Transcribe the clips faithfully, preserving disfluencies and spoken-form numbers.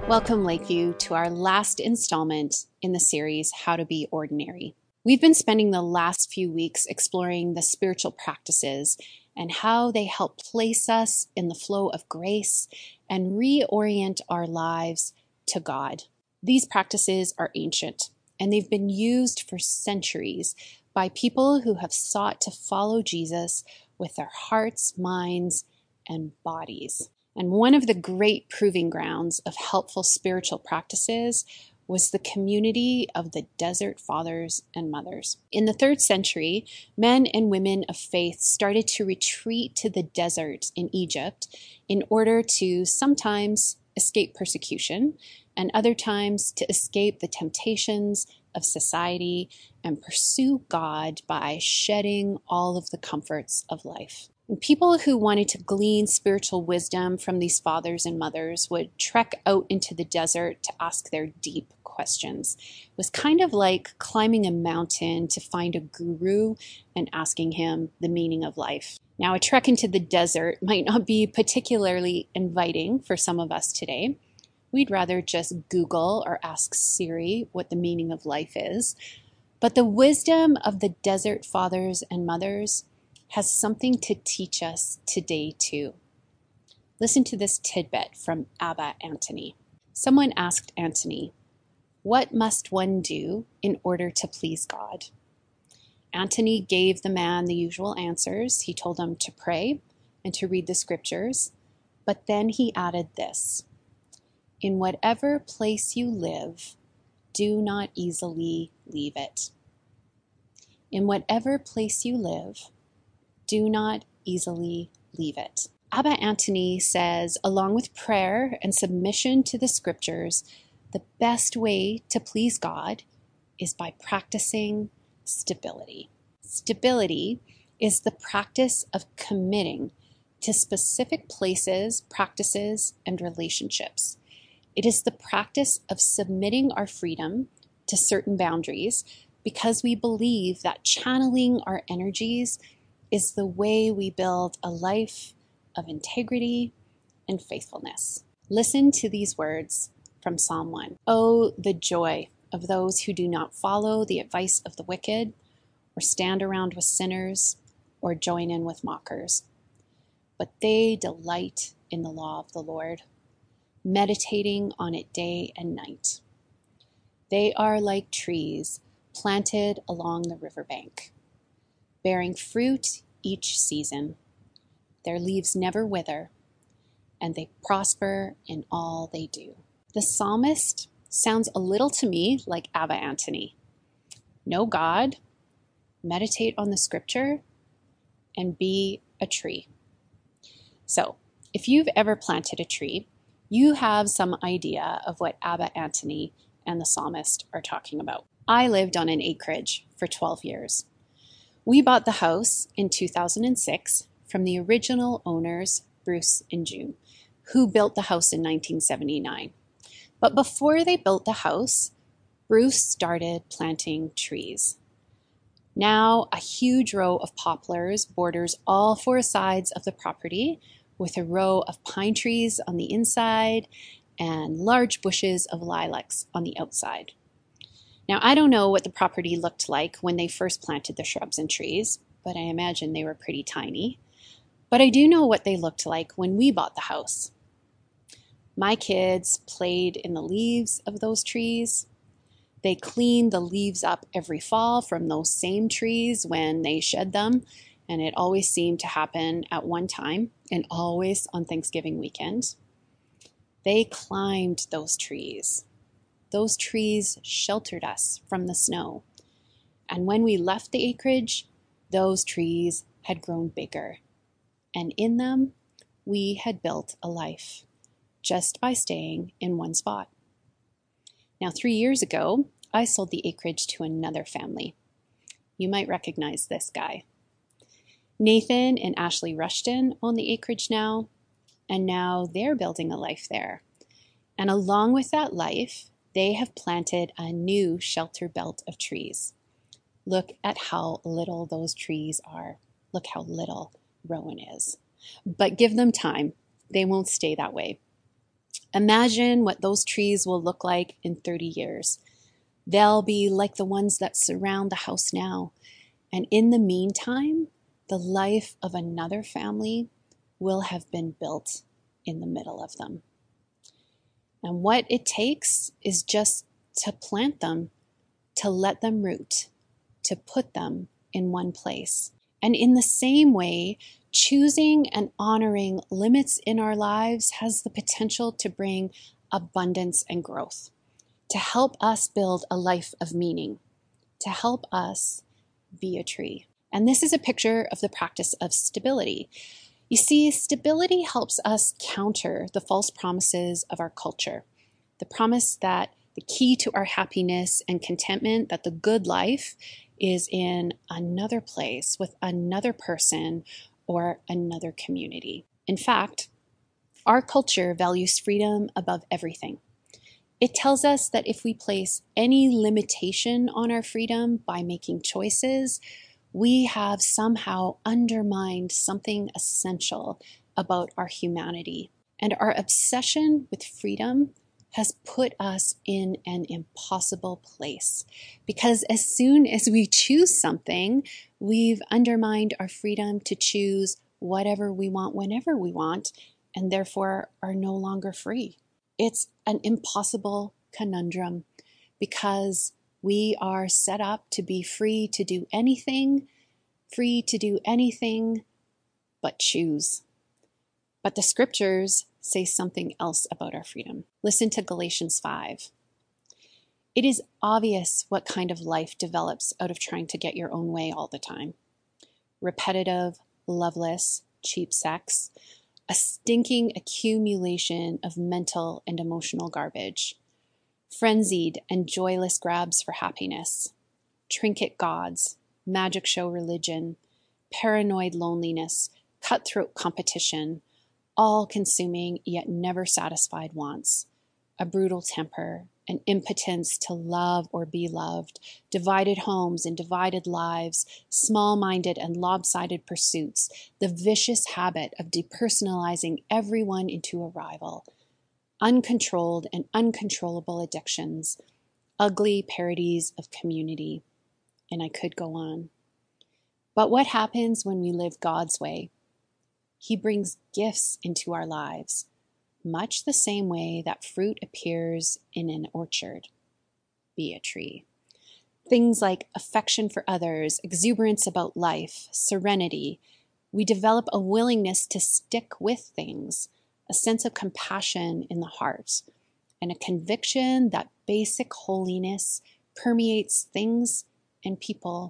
Welcome, Lakeview, to our last installment in the series, How to Be Ordinary. We've been spending the last few weeks exploring the spiritual practices and how they help place us in the flow of grace and reorient our lives to God. These practices are ancient, and they've been used for centuries by people who have sought to follow Jesus with their hearts, minds, and bodies. And one of the great proving grounds of helpful spiritual practices was the community of the desert fathers and mothers. In the third century, men and women of faith started to retreat to the desert in Egypt in order to sometimes escape persecution and other times to escape the temptations of society and pursue God by shedding all of the comforts of life. And people who wanted to glean spiritual wisdom from these fathers and mothers would trek out into the desert to ask their deep questions. It was kind of like climbing a mountain to find a guru and asking him the meaning of life. Now, a trek into the desert might not be particularly inviting for some of us today. We'd rather just Google or ask Siri what the meaning of life is. But the wisdom of the desert fathers and mothers has something to teach us today too. Listen to this tidbit from Abba Antony. Someone asked Antony, "What must one do in order to please God?" Antony gave the man the usual answers. He told him to pray and to read the scriptures, but then he added this: "In whatever place you live, do not easily leave it." In whatever place you live, do not easily leave it. Abba Antony says, along with prayer and submission to the scriptures, the best way to please God is by practicing stability. Stability is the practice of committing to specific places, practices, and relationships. It is the practice of submitting our freedom to certain boundaries because we believe that channeling our energies is the way we build a life of integrity and faithfulness. Listen to these words from Psalm one. "Oh, the joy of those who do not follow the advice of the wicked, or stand around with sinners, or join in with mockers. But they delight in the law of the Lord, meditating on it day and night. They are like trees planted along the riverbank, bearing fruit each season. Their leaves never wither, and they prosper in all they do." The psalmist sounds a little to me like Abba Antony. Know God, meditate on the scripture, and be a tree. So, if you've ever planted a tree, you have some idea of what Abba Antony and the psalmist are talking about. I lived on an acreage for twelve years. We bought the house in two thousand six from the original owners, Bruce and June, who built the house in nineteen seventy-nine. But before they built the house, Bruce started planting trees. Now, a huge row of poplars borders all four sides of the property, with a row of pine trees on the inside and large bushes of lilacs on the outside. Now, I don't know what the property looked like when they first planted the shrubs and trees, but I imagine they were pretty tiny. But I do know what they looked like when we bought the house. My kids played in the leaves of those trees. They cleaned the leaves up every fall from those same trees when they shed them, and it always seemed to happen at one time, and always on Thanksgiving weekend. They climbed those trees. Those trees sheltered us from the snow. And when we left the acreage, those trees had grown bigger. And in them, we had built a life just by staying in one spot. Now, three years ago, I sold the acreage to another family. You might recognize this guy. Nathan and Ashley Rushton own the acreage now, and now they're building a life there. And along with that life, they have planted a new shelter belt of trees. Look at how little those trees are. Look how little Rowan is. But give them time. They won't stay that way. Imagine what those trees will look like in thirty years. They'll be like the ones that surround the house now. And in the meantime, the life of another family will have been built in the middle of them. And what it takes is just to plant them, to let them root, to put them in one place. And in the same way, choosing and honoring limits in our lives has the potential to bring abundance and growth, to help us build a life of meaning, to help us be a tree. And this is a picture of the practice of stability. You see, stability helps us counter the false promises of our culture. The promise that the key to our happiness and contentment, that the good life is in another place with another person or another community. In fact, our culture values freedom above everything. It tells us that if we place any limitation on our freedom by making choices, we have somehow undermined something essential about our humanity. And our obsession with freedom has put us in an impossible place. Because as soon as we choose something, we've undermined our freedom to choose whatever we want whenever we want, and therefore are no longer free. It's an impossible conundrum because we are set up to be free to do anything, free to do anything but choose. But the scriptures say something else about our freedom. Listen to Galatians five. It is obvious what kind of life develops out of trying to get your own way all the time. Repetitive, loveless, cheap sex, a stinking accumulation of mental and emotional garbage, frenzied and joyless grabs for happiness, trinket gods, magic show religion, paranoid loneliness, cutthroat competition, all-consuming yet never satisfied wants, a brutal temper, an impotence to love or be loved, divided homes and divided lives, small-minded and lopsided pursuits, the vicious habit of depersonalizing everyone into a rival, uncontrolled and uncontrollable addictions, ugly parodies of community, and I could go on. But what happens when we live God's way? He brings gifts into our lives, much the same way that fruit appears in an orchard. Be a tree. Things like affection for others, exuberance about life, serenity. We develop a willingness to stick with things, a sense of compassion in the heart, and a conviction that basic holiness permeates things and people.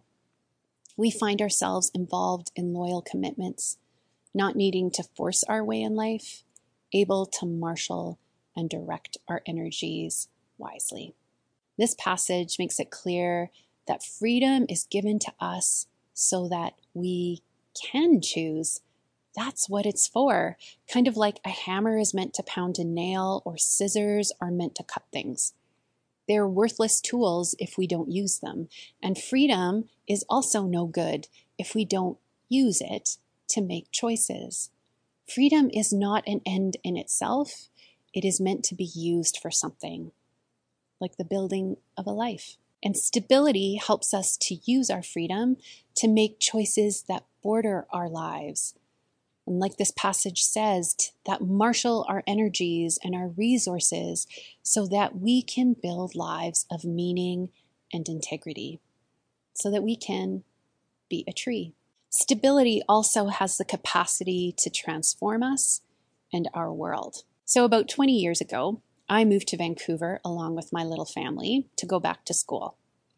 We find ourselves involved in loyal commitments, not needing to force our way in life, able to marshal and direct our energies wisely. This passage makes it clear that freedom is given to us so that we can choose. That's what it's for. Kind of like a hammer is meant to pound a nail or scissors are meant to cut things. They're worthless tools if we don't use them. And freedom is also no good if we don't use it to make choices. Freedom is not an end in itself. It is meant to be used for something, like the building of a life. And stability helps us to use our freedom to make choices that border our lives. And like this passage says, that marshal our energies and our resources so that we can build lives of meaning and integrity, so that we can be a tree. Stability also has the capacity to transform us and our world. So about twenty years ago, I moved to Vancouver along with my little family to go back to school.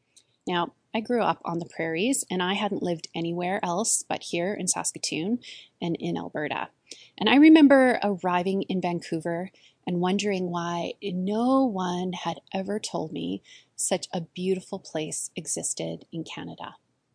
Now, I grew up on the prairies and I hadn't lived anywhere else but here in Saskatoon and in Alberta. And I remember arriving in Vancouver and wondering why no one had ever told me such a beautiful place existed in Canada.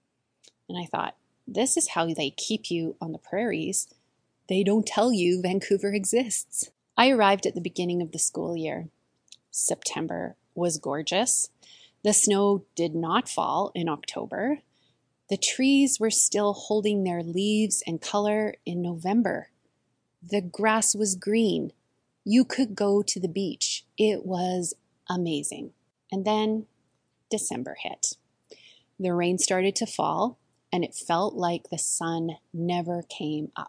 And I thought, this is how they keep you on the prairies. They don't tell you Vancouver exists. I arrived at the beginning of the school year. September was gorgeous. The snow did not fall in October. The trees were still holding their leaves and color in November. The grass was green. You could go to the beach. It was amazing. And then December hit. The rain started to fall, and it felt like the sun never came up.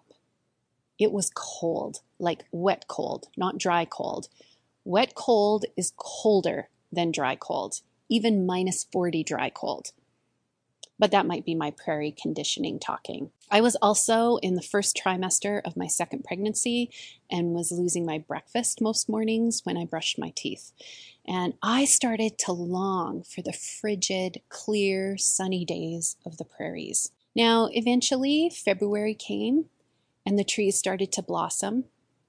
It was cold, like wet cold, not dry cold. Wet cold is colder than dry cold, even minus forty dry cold. But that might be my prairie conditioning talking. I was also in the first trimester of my second pregnancy and was losing my breakfast most mornings when I brushed my teeth. And I started to long for the frigid, clear, sunny days of the prairies. Now, eventually, February came and the trees started to blossom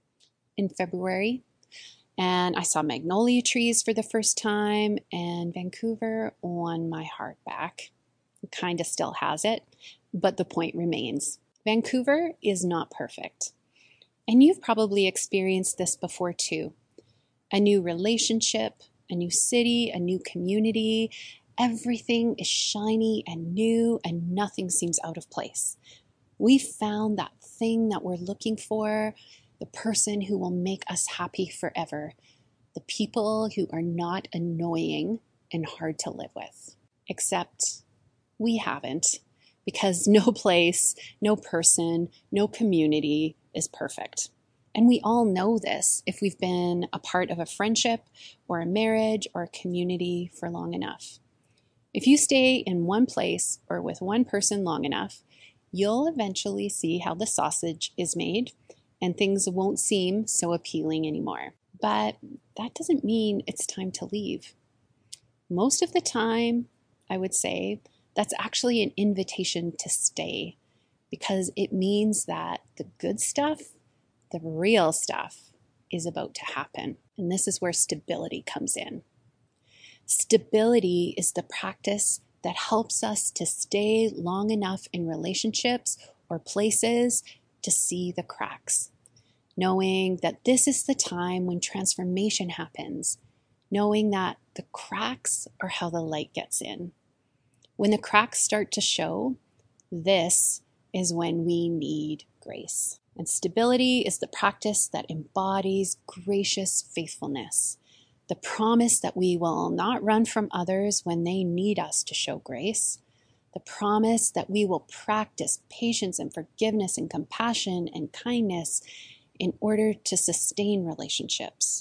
in February. And I saw magnolia trees for the first time, and Vancouver won my heart back. It kind of still has it, but the point remains. Vancouver is not perfect. And you've probably experienced this before too. A new relationship, a new city, a new community. Everything is shiny and new, and nothing seems out of place. We found that thing that we're looking for, the person who will make us happy forever, the people who are not annoying and hard to live with. Except we haven't, because no place, no person, no community is perfect. And we all know this if we've been a part of a friendship or a marriage or a community for long enough. If you stay in one place or with one person long enough, you'll eventually see how the sausage is made and things won't seem so appealing anymore. But that doesn't mean it's time to leave. Most of the time, I would say, that's actually an invitation to stay, because it means that the good stuff, the real stuff, is about to happen. And this is where stability comes in. Stability is the practice that helps us to stay long enough in relationships or places to see the cracks, knowing that this is the time when transformation happens, knowing that the cracks are how the light gets in. When the cracks start to show, this is when we need grace. And stability is the practice that embodies gracious faithfulness, the promise that we will not run from others when they need us to show grace, the promise that we will practice patience and forgiveness and compassion and kindness in order to sustain relationships.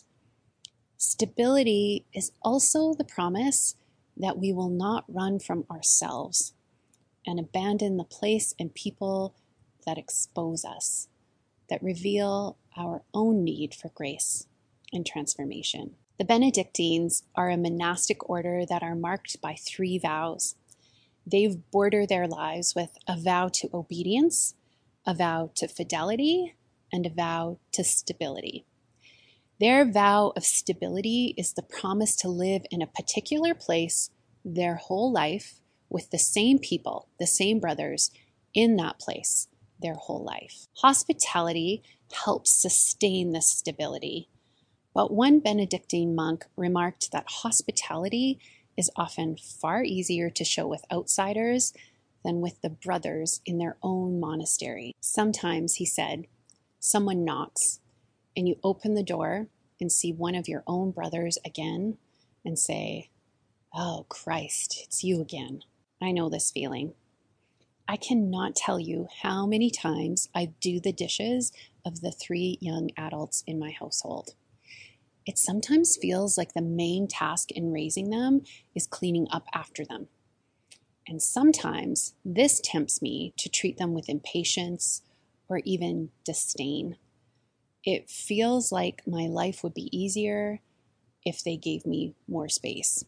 Stability is also the promise that we will not run from ourselves and abandon the place and people that expose us, that reveal our own need for grace and transformation. The Benedictines are a monastic order that are marked by three vows. They border their lives with a vow to obedience, a vow to fidelity, and a vow to stability. Their vow of stability is the promise to live in a particular place their whole life with the same people, the same brothers in that place their whole life. Hospitality helps sustain this stability. But one Benedictine monk remarked that hospitality is often far easier to show with outsiders than with the brothers in their own monastery. Sometimes, he said, someone knocks and you open the door and see one of your own brothers again and say, "Oh, Christ, it's you again." I know this feeling. I cannot tell you how many times I do the dishes of the three young adults in my household. It sometimes feels like the main task in raising them is cleaning up after them. And sometimes this tempts me to treat them with impatience or even disdain. It feels like my life would be easier if they gave me more space.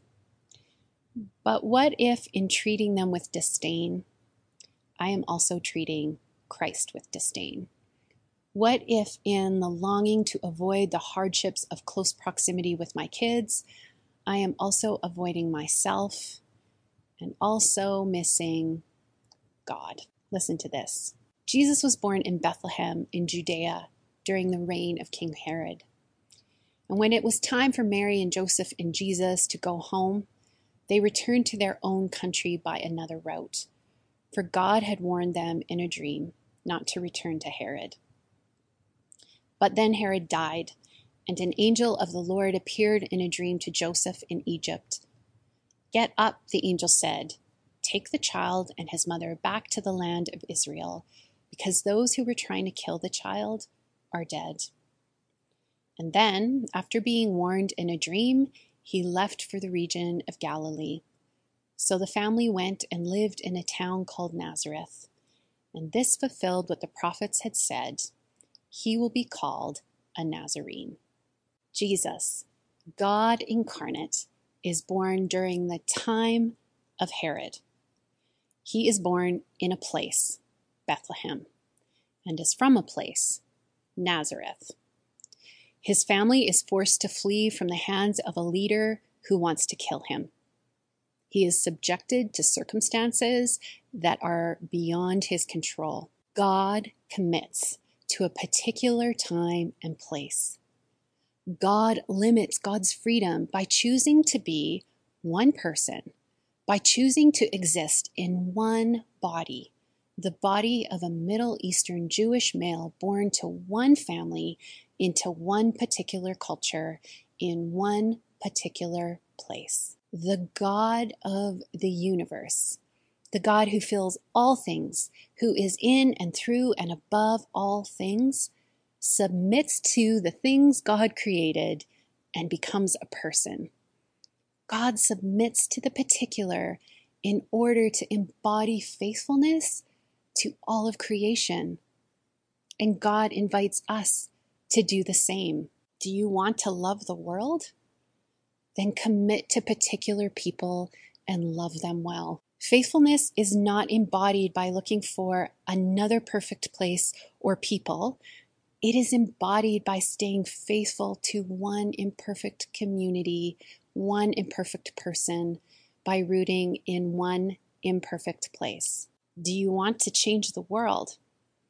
But what if in treating them with disdain, I am also treating Christ with disdain? What if in the longing to avoid the hardships of close proximity with my kids, I am also avoiding myself and also missing God? Listen to this. Jesus was born in Bethlehem in Judea during the reign of King Herod. And when it was time for Mary and Joseph and Jesus to go home, they returned to their own country by another route, for God had warned them in a dream not to return to Herod. But then Herod died, And an angel of the Lord appeared in a dream to Joseph in Egypt. "Get up," the angel said. "Take the child and his mother back to the land of Israel, because those who were trying to kill the child are dead." And then, after being warned in a dream, he left for the region of Galilee. So the family went and lived in a town called Nazareth. And this fulfilled what the prophets had said: he will be called a Nazarene. Jesus, God incarnate, is born during the time of Herod. He is born in a place, Bethlehem, and is from a place, Nazareth. His family is forced to flee from the hands of a leader who wants to kill him. He is subjected to circumstances that are beyond his control. God commits to a particular time and place. God limits God's freedom by choosing to be one person, by choosing to exist in one body, the body of a Middle Eastern Jewish male born to one family into one particular culture in one particular place. The God of the universe, the God who fills all things, who is in and through and above all things, submits to the things God created and becomes a person. God submits to the particular in order to embody faithfulness to all of creation. And God invites us to do the same. Do you want to love the world? Then commit to particular people and love them well. Faithfulness is not embodied by looking for another perfect place or people. It is embodied by staying faithful to one imperfect community, one imperfect person, by rooting in one imperfect place. Do you want to change the world?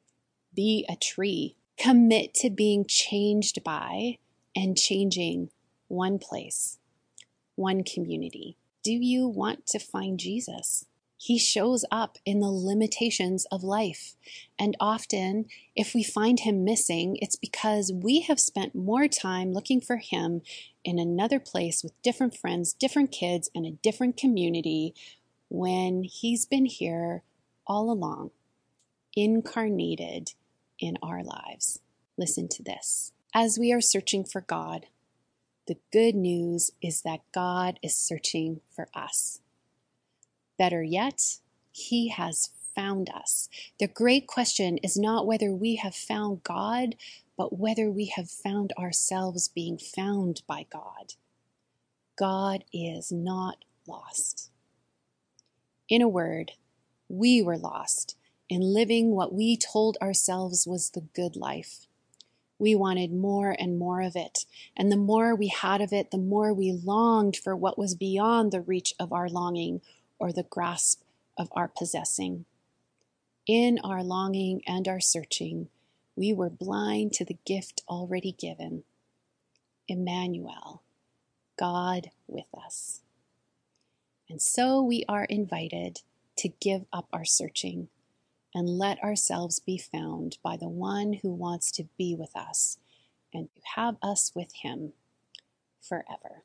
Be a tree. Commit to being changed by and changing one place, one community. Do you want to find Jesus? He shows up in the limitations of life. And often, if we find him missing, it's because we have spent more time looking for him in another place with different friends, different kids, and a different community, when he's been here all along, incarnated in our lives. Listen to this. As we are searching for God, the good news is that God is searching for us. Better yet, he has found us. The great question is not whether we have found God, but whether we have found ourselves being found by God. God is not lost. In a word, we were lost in living what we told ourselves was the good life. We wanted more and more of it, and the more we had of it, the more we longed for what was beyond the reach of our longing or the grasp of our possessing. In our longing and our searching, we were blind to the gift already given. Emmanuel, God with us. And so we are invited to give up our searching and let ourselves be found by the one who wants to be with us and to have us with him forever.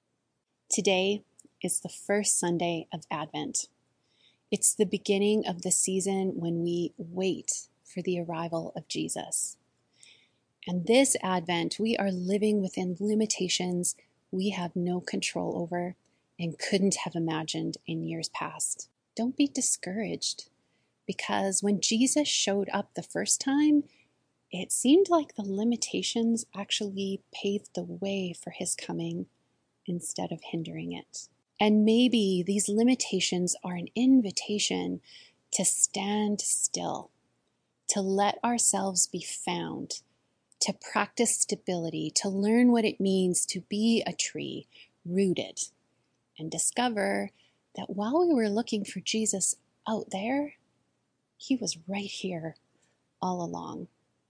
Today is the first Sunday of Advent. It's the beginning of the season when we wait for the arrival of Jesus. And this Advent, we are living within limitations we have no control over and couldn't have imagined in years past. Don't be discouraged, because when Jesus showed up the first time, it seemed like the limitations actually paved the way for his coming instead of hindering it. And maybe these limitations are an invitation to stand still, to let ourselves be found, to practice stability, to learn what it means to be a tree rooted, and discover that while we were looking for Jesus out there, he was right here all along.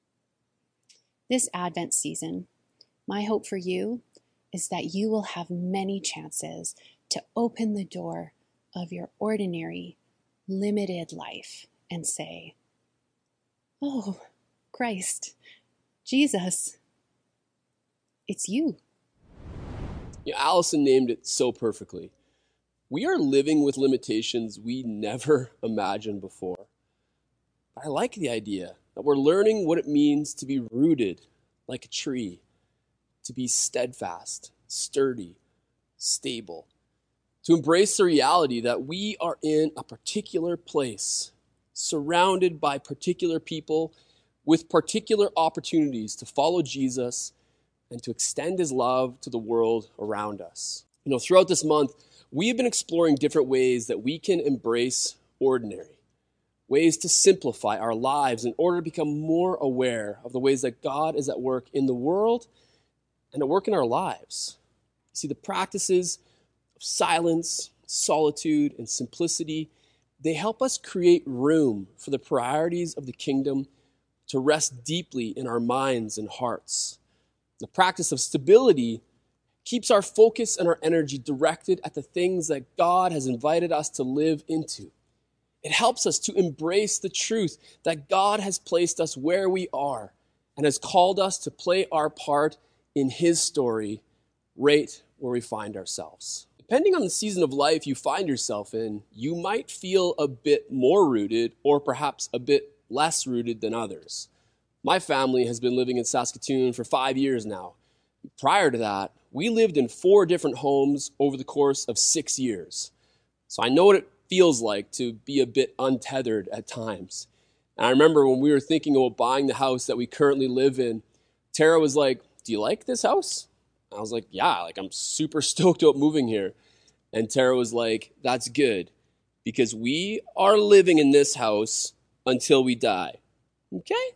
This Advent season, my hope for you is that you will have many chances to open the door of your ordinary, limited life and say, "Oh, Christ, Jesus, It's you. You know, Allison named it so perfectly. We are living with limitations we never imagined before. I like the idea that we're learning what it means to be rooted like a tree, to be steadfast, sturdy, stable, to embrace the reality that we are in a particular place, surrounded by particular people, with particular opportunities to follow Jesus and to extend his love to the world around us. You know, throughout this month, we have been exploring different ways that we can embrace ordinary, ways to simplify our lives in order to become more aware of the ways that God is at work in the world and at work in our lives. See, the practices of silence, solitude, and simplicity, they help us create room for the priorities of the kingdom to rest deeply in our minds and hearts. The practice of stability keeps our focus and our energy directed at the things that God has invited us to live into. It helps us to embrace the truth that God has placed us where we are and has called us to play our part in his story right where we find ourselves. Depending on the season of life you find yourself in, you might feel a bit more rooted or perhaps a bit less rooted than others. My family has been living in Saskatoon for five years now. Prior to that, we lived in four different homes over the course of six years. So I know what it feels like to be a bit untethered at times. And I remember when we were thinking about buying the house that we currently live in, Tara was like, "Do you like this house?" I was like, "Yeah, like I'm super stoked about moving here." And Tara was like, "That's good, because we are living in this house until we die." Okay?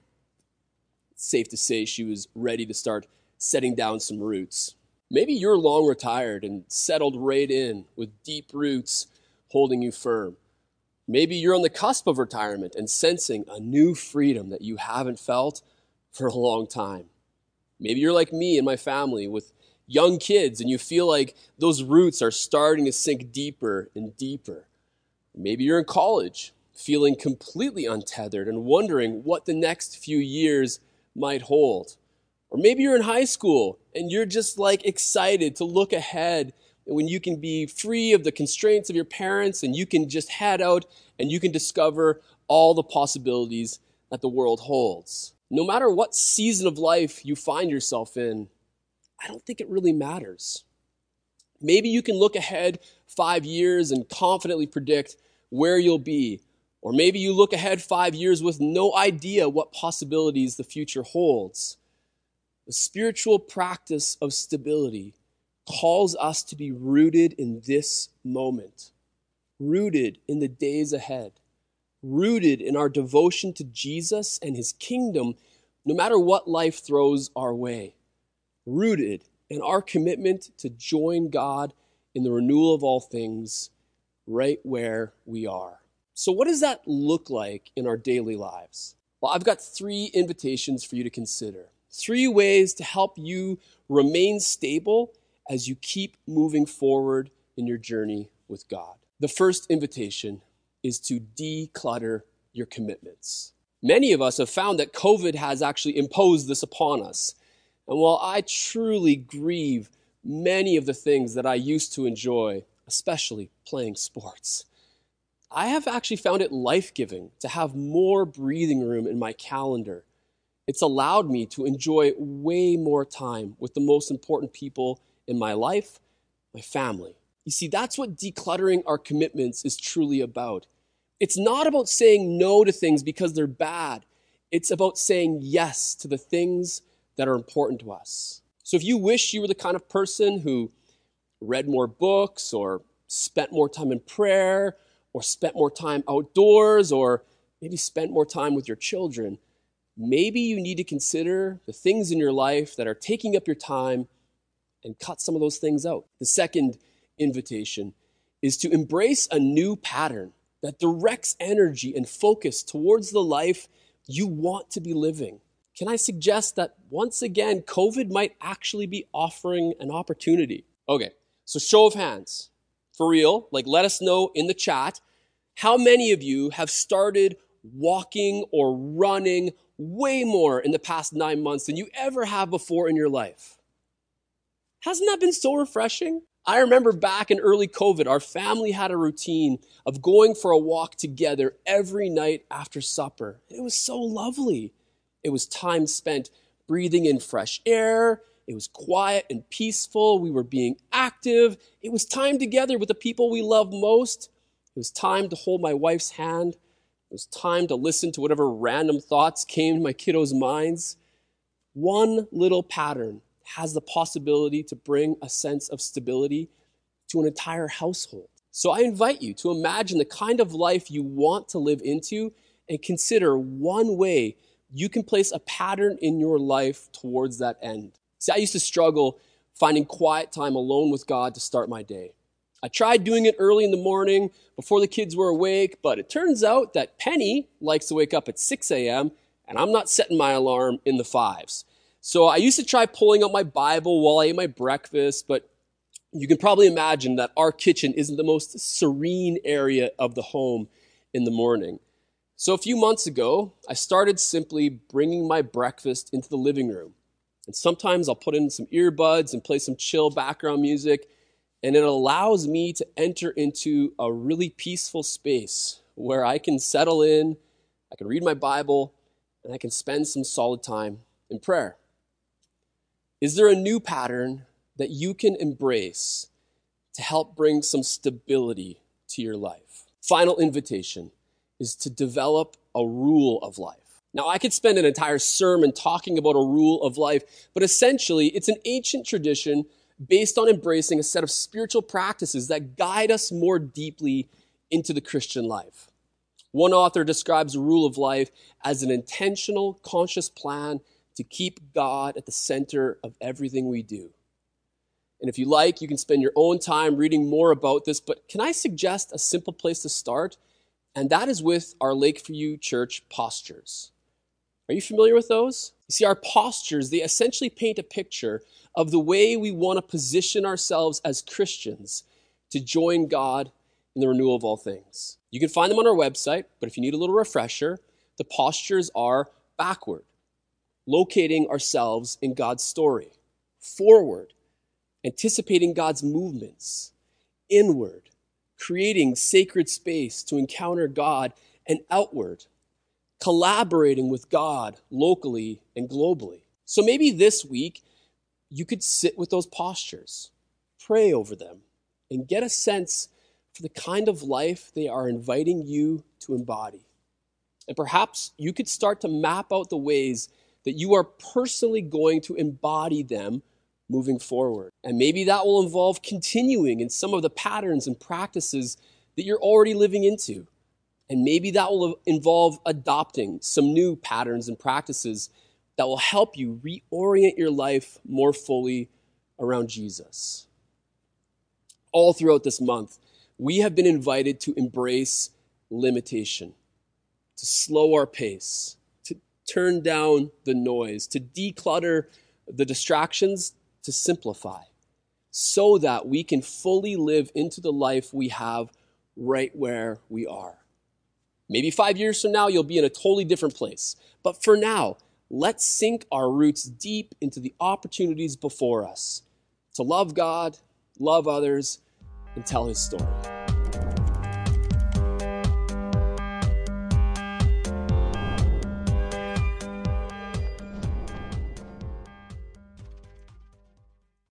It's safe to say she was ready to start setting down some roots. Maybe you're long retired and settled right in with deep roots holding you firm. Maybe you're on the cusp of retirement and sensing a new freedom that you haven't felt for a long time. Maybe you're like me and my family with young kids and you feel like those roots are starting to sink deeper and deeper. Maybe you're in college, feeling completely untethered and wondering what the next few years might hold. Or maybe you're in high school and you're just like excited to look ahead when you can be free of the constraints of your parents and you can just head out and you can discover all the possibilities that the world holds. No matter what season of life you find yourself in, I don't think it really matters. Maybe you can look ahead five years and confidently predict where you'll be. Or maybe you look ahead five years with no idea what possibilities the future holds. The spiritual practice of stability calls us to be rooted in this moment, rooted in the days ahead, rooted in our devotion to Jesus and his kingdom, no matter what life throws our way, rooted in our commitment to join God in the renewal of all things right where we are. So what does that look like in our daily lives? Well, I've got three invitations for you to consider. Three ways to help you remain stable as you keep moving forward in your journey with God. The first invitation is to declutter your commitments. Many of us have found that COVID has actually imposed this upon us. And while I truly grieve many of the things that I used to enjoy, especially playing sports, I have actually found it life-giving to have more breathing room in my calendar. It's allowed me to enjoy way more time with the most important people in my life, my family. You see, that's what decluttering our commitments is truly about. It's not about saying no to things because they're bad. It's about saying yes to the things that are important to us. So if you wish you were the kind of person who read more books or spent more time in prayer or spent more time outdoors or maybe spent more time with your children, maybe you need to consider the things in your life that are taking up your time and cut some of those things out. The second invitation is to embrace a new pattern that directs energy and focus towards the life you want to be living. Can I suggest that once again, COVID might actually be offering an opportunity? Okay, so show of hands. For real, like let us know in the chat, how many of you have started walking or running way more in the past nine months than you ever have before in your life? Hasn't that been so refreshing? I remember back in early COVID, our family had a routine of going for a walk together every night after supper. It was so lovely. It was time spent breathing in fresh air. It was quiet and peaceful. We were being active. It was time together with the people we love most. It was time to hold my wife's hand. It was time to listen to whatever random thoughts came to my kiddos' minds. One little pattern has the possibility to bring a sense of stability to an entire household. So I invite you to imagine the kind of life you want to live into and consider one way you can place a pattern in your life towards that end. See, I used to struggle finding quiet time alone with God to start my day. I tried doing it early in the morning before the kids were awake, but it turns out that Penny likes to wake up at six a.m. and I'm not setting my alarm in the fives. So I used to try pulling out my Bible while I ate my breakfast, but you can probably imagine that our kitchen isn't the most serene area of the home in the morning. So a few months ago, I started simply bringing my breakfast into the living room. And sometimes I'll put in some earbuds and play some chill background music, and it allows me to enter into a really peaceful space where I can settle in, I can read my Bible, and I can spend some solid time in prayer. Is there a new pattern that you can embrace to help bring some stability to your life? Final invitation is to develop a rule of life. Now, I could spend an entire sermon talking about a rule of life, but essentially it's an ancient tradition based on embracing a set of spiritual practices that guide us more deeply into the Christian life. One author describes a rule of life as an intentional, conscious plan to keep God at the center of everything we do. And if you like, you can spend your own time reading more about this, but can I suggest a simple place to start? And that is with our Lakeview Church postures. Are you familiar with those? You see, our postures, they essentially paint a picture of the way we want to position ourselves as Christians to join God in the renewal of all things. You can find them on our website, but if you need a little refresher, the postures are backward, locating ourselves in God's story, forward, anticipating God's movements, inward, creating sacred space to encounter God, and outward, collaborating with God locally and globally. So maybe this week you could sit with those postures, pray over them, and get a sense for the kind of life they are inviting you to embody. And perhaps you could start to map out the ways that you are personally going to embody them moving forward. And maybe that will involve continuing in some of the patterns and practices that you're already living into. And maybe that will involve adopting some new patterns and practices that will help you reorient your life more fully around Jesus. All throughout this month, we have been invited to embrace limitation, to slow our pace, to turn down the noise, to declutter the distractions, to simplify, so that we can fully live into the life we have right where we are. Maybe five years from now, you'll be in a totally different place. But for now, let's sink our roots deep into the opportunities before us to love God, love others, and tell His story.